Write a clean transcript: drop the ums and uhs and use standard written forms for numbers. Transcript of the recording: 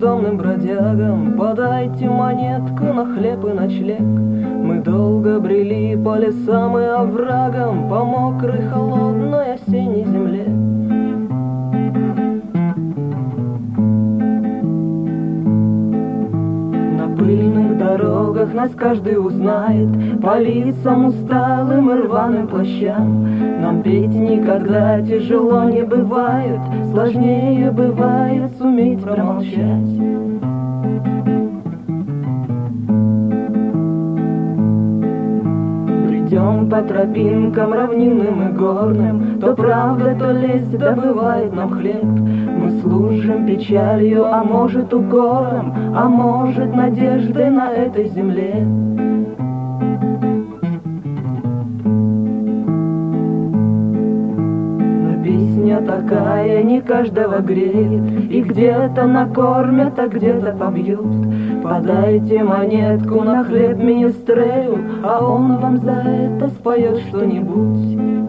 бездомным бродягам подайте монетку на хлеб и ночлег. Мы долго брели по лесам и оврагам, по мокрой холодной осенней земле. На пыльных дорогах нас каждый узнает по лицам усталым и рваным плащам. Нам петь никогда тяжело не бывает, сложнее бывает суметь промолчать. Идем по тропинкам равнинным и горным, то правда, то лесть добывает нам хлеб. Мы служим печалью, а может укором, а может надеждой на этой земле. Но песня такая не каждого греет, и где-то накормят, а где-то побьют. Подайте монетку на хлеб министрею, а он вам за это споет что-нибудь.